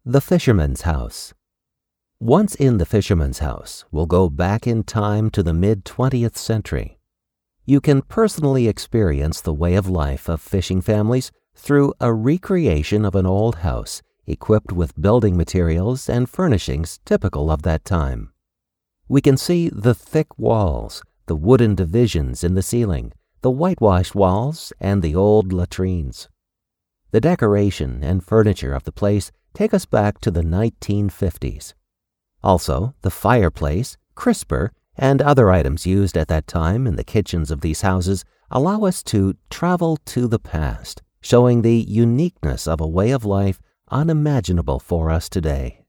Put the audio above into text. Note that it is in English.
The Fisherman's House. Once in the Fisherman's House, we'll go back in time to the mid-20th century. You can personally experience the way of life of fishing families through a recreation of an old house equipped with building materials and furnishings typical of that time. We can see the thick walls, the wooden divisions in the ceiling, the whitewashed walls, and the old latrines. The decoration and furniture of the place take us back to the 1950s. Also, the fireplace, crisper, and other items used at that time in the kitchens of these houses allow us to travel to the past, showing the uniqueness of a way of life unimaginable for us today.